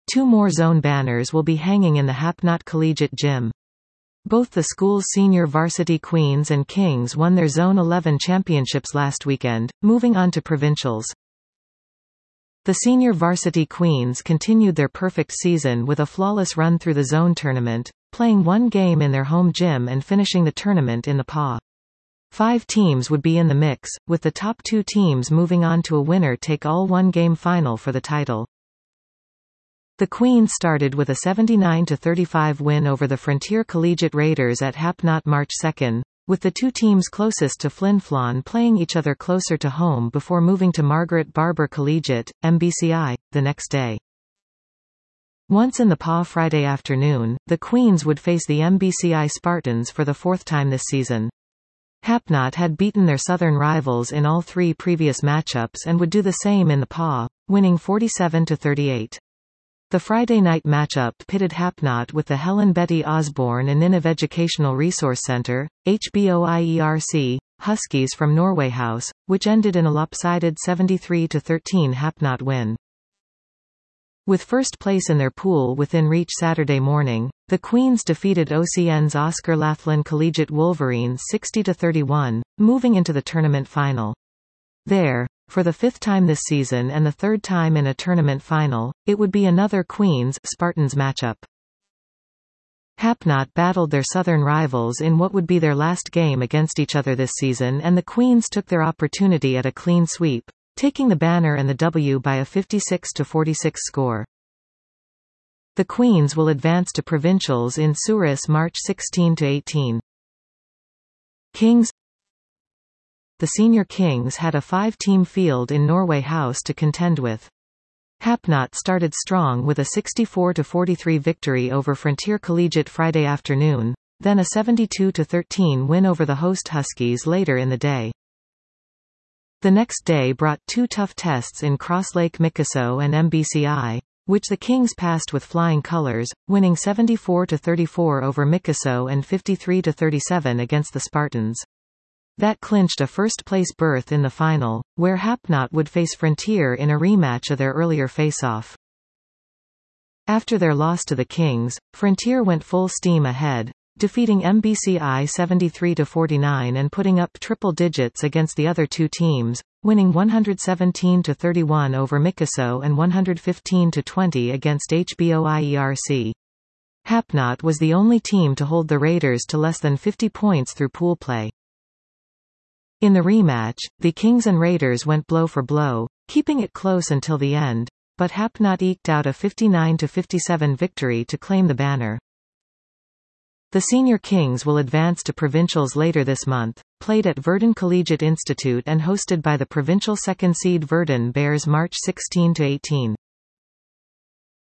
2 more zone banners will be hanging in the Hapnot Collegiate Gym. Both the school's senior varsity Queens and Kings won their Zone 11 championships last weekend, moving on to provincials. The senior varsity Queens continued their perfect season with a flawless run through the zone tournament, playing 1 game in their home gym and finishing the tournament in the PA. 5 teams would be in the mix, with the top 2 teams moving on to a winner-take-all 1-game final for the title. The Queens started with a 79-35 win over the Frontier Collegiate Raiders at Hapnot March 2, with the 2 teams closest to Flin Flon playing each other closer to home before moving to Margaret Barber Collegiate, MBCI, the next day. Once in the PA Friday afternoon, the Queens would face the MBCI Spartans for the 4th time this season. Hapnot had beaten their southern rivals in all 3 previous matchups and would do the same in the PA, winning 47-38. The Friday night matchup pitted Hapnot with the Helen Betty Osborne Aninev Educational Resource Centre, HBOIERC, Huskies from Norway House, which ended in a lopsided 73-13 Hapnot win. With first place in their pool within reach Saturday morning, the Queens defeated OCN's Oscar Laughlin Collegiate Wolverines 60-31, moving into the tournament final. There, for the 5th time this season and the 3rd time in a tournament final, it would be another Queens-Spartans matchup. Hapnot battled their southern rivals in what would be their last game against each other this season, and the Queens took their opportunity at a clean sweep, taking the banner and the W by a 56-46 score. The Queens will advance to provincials in Souris March 16-18. Kings. The senior Kings had a 5-team field in Norway House to contend with. Hapnot started strong with a 64-43 victory over Frontier Collegiate Friday afternoon, then a 72-13 win over the host Huskies later in the day. The next day brought 2 tough tests in Crosslake Mickeso and MBCI, which the Kings passed with flying colors, winning 74-34 over Mickeso and 53-37 against the Spartans. That clinched a first-place berth in the final, where Hapnot would face Frontier in a rematch of their earlier face-off. After their loss to the Kings, Frontier went full steam ahead, defeating MBCI 73-49 and putting up triple digits against the other 2 teams, winning 117-31 over Mickeso and 115-20 against HBOIERC. Hapnot was the only team to hold the Raiders to less than 50 points through pool play. In the rematch, the Kings and Raiders went blow for blow, keeping it close until the end, but Hapnot eked out a 59-57 victory to claim the banner. The senior Kings will advance to provincials later this month, played at Verdun Collegiate Institute and hosted by the provincial 2nd seed Verdun Bears March 16-18.